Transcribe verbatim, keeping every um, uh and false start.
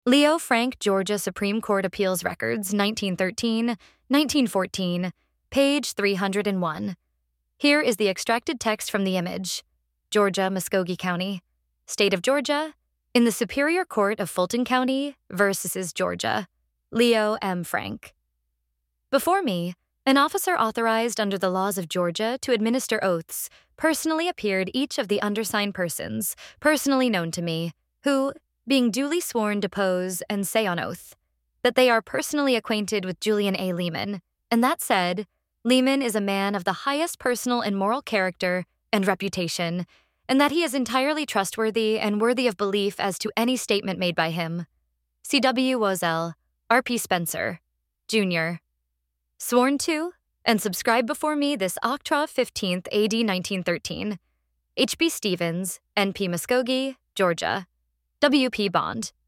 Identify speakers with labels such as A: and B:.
A: Leo Frank, Georgia Supreme Court Appeals Records, nineteen thirteen, nineteen fourteen, page three hundred one. Here is the extracted text from the image. Georgia, Muskogee County. State of Georgia, in the Superior Court of Fulton County versus Georgia. Leo M. Frank. Before me, an officer authorized under the laws of Georgia to administer oaths personally appeared each of the undersigned persons, personally known to me, who, being duly sworn, depose and say on oath that they are personally acquainted with Julian A. Leeman, and that said, Leeman is a man of the highest personal and moral character and reputation, and that he is entirely trustworthy and worthy of belief as to any statement made by him. C W Wozell, R P Spencer, Junior Sworn to and subscribed before me this October fifteenth, A D nineteen thirteen. H B Stevens, N P Muskogee, Georgia. W P Bond.